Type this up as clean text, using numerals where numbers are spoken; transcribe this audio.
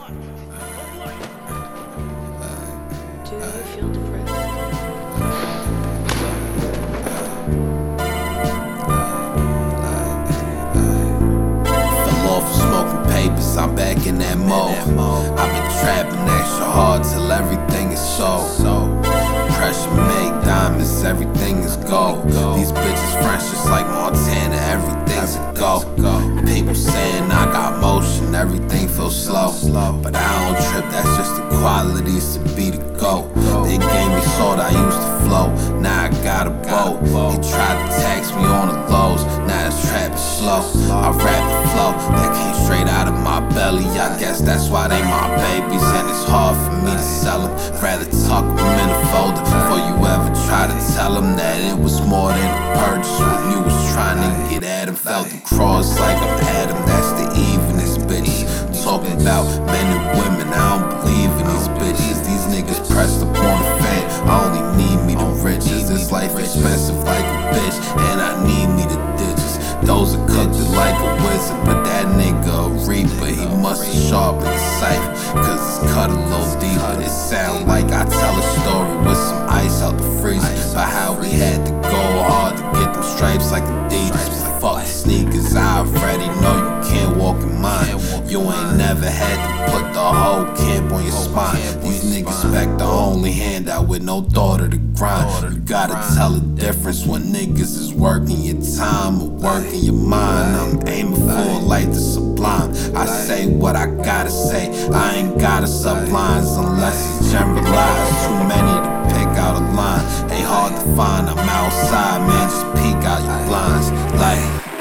Do you feel depressed? Fell off of smoking papers, I'm back in that mode. I've been trapping extra hard till everything is sold. Pressure make diamonds, everything is gold. These bitches French just like Montana, everything's a go. People saying I got motion, everything feels slow. But I don't trip, that's just the qualities to be the GOAT. They gave me salt, I used to flow, now I got a boat. He tried to tax me on the lows, now this trap is slow. I rap the flow, that came straight out of my belly. I guess that's why they my babies, and it's hard for me to sell them. Rather tuck them in a folder before you ever try to tell them that it was more than a purchase. When you was trying to get at them, felt the cross like I'm Adam. That's the evilest bitches. Talking about men and women, I don't believe in these bitches. These niggas pressed up on the fan, I only need me the riches. This life expensive like a bitch, and I need me the ditches. Those are cooked like a wizard, but that nigga a reaper. He must have sharpened the cipher, cause it's cut a little deeper. It sound like I tell a story with some ice out the freezer, about how we had to go hard to get them stripes like Adidas. Fuck the sneakers, I already know you can't walk in mine. You ain't never had to put the whole camp on your spine. These niggas back the only handout with no thought of the grind. You gotta tell the difference when niggas is working your time or working your mind. I'm aiming for a light to sublime. I say what I gotta say, I ain't gotta sublines unless it's generalized. Too many to pick out a line, ain't hard to find. I'm outside, man, just peek out your blinds. Like